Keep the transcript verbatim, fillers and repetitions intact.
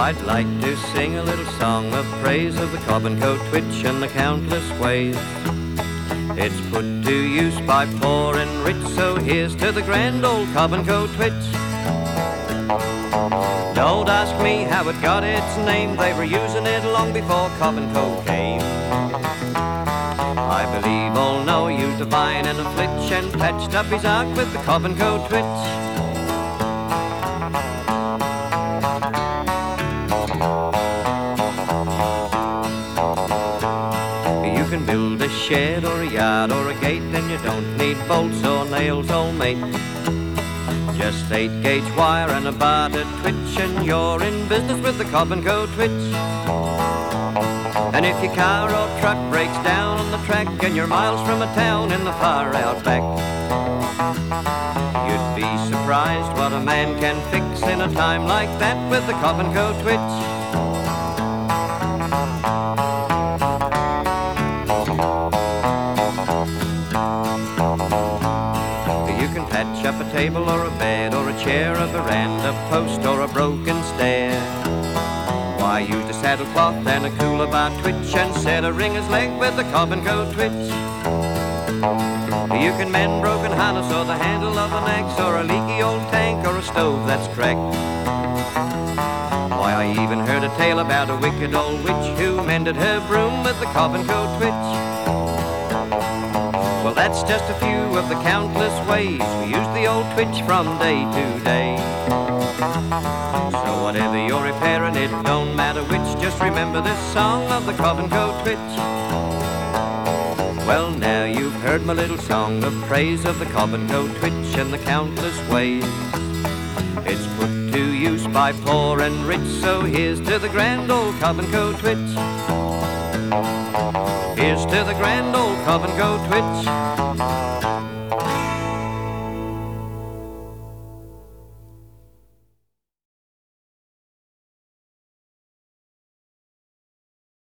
I'd like to sing a little song of praise of the Cobb and Co. Twitch and the countless ways it's put to use by poor and rich. So here's to the grand old Cobb and Co. Twitch. Don't ask me how it got its name, they were using it long before Cobb and Co. came. I believe all know used a vine and a flitch and patched up his ark with the Cobb and Co. Twitch. You can build a shed or a yard or a gate, and you don't need bolts or nails, old mate. Just eight gauge wire and a bar to twitch, and you're in business with the Cobb and Co. Twitch. And if your car or truck breaks down on the track and you're miles from a town in the far outback, you'd be surprised what a man can fix in a time like that with the Cobb and Co. Twitch. You can patch up a table or a bed or a chair, a veranda post or a broken stair. Why, used a saddlecloth and a cooler bar twitch and set a ringer's leg with the Cobb and Co. Twitch. You can mend broken harness or the handle of an axe or a leaky old tank or a stove that's cracked. Why, I even heard a tale about a wicked old witch who mended her broom with the Cobb and Co. Twitch. Well, that's just a few of the countless ways we use the old twitch from day to day. So whatever you're repairing, it don't matter which, just remember this song of the Cobb and Co. Twitch. Well, now you've heard my little song of praise of the Cobb and Co. Twitch and the countless ways it's put to use by poor and rich. So here's to the grand old Cobb and Co. Twitch. Here's to the grand old Cobb and Co. Twitch.